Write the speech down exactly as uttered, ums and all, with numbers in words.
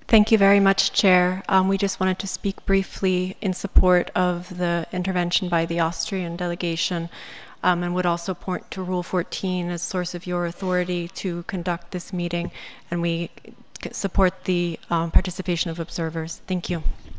Thank you very much, Chair. Um, we just wanted to speak briefly in support of the intervention by the Austrian delegation, um, and would also point to Rule fourteen as source of your authority to conduct this meeting, and we support the um, participation of observers. Thank you.